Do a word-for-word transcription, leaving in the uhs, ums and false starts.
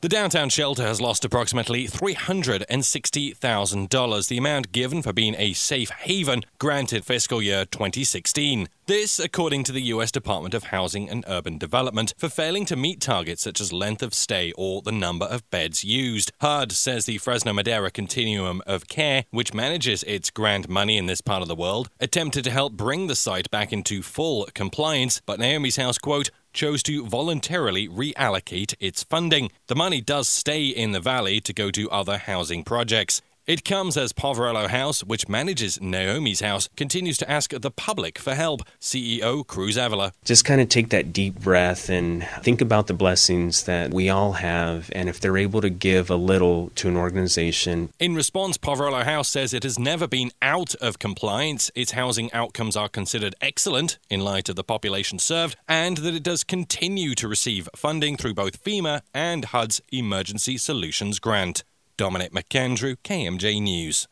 The downtown shelter has lost approximately three hundred sixty thousand dollars, the amount given for being a safe haven granted fiscal year twenty sixteen. This, according to the U S Department of Housing and Urban Development, for failing to meet targets such as length of stay or the number of beds used. H U D says the Fresno Madera Continuum of Care, which manages its grant money in this part of the world, attempted to help bring the site back into full compliance, but Naomi's House, quote, chose to voluntarily reallocate its funding. The money does stay in the valley to go to other housing projects. It comes as Poverello House, which manages Naomi's House, continues to ask the public for help. C E O Cruz Avila. Just kind of take that deep breath and think about the blessings that we all have, and if they're able to give a little to an organization. In response, Poverello House says it has never been out of compliance. Its housing outcomes are considered excellent in light of the population served, and that it does continue to receive funding through both FEMA and H U D's Emergency Solutions Grant. Dominic McAndrew, K M J News.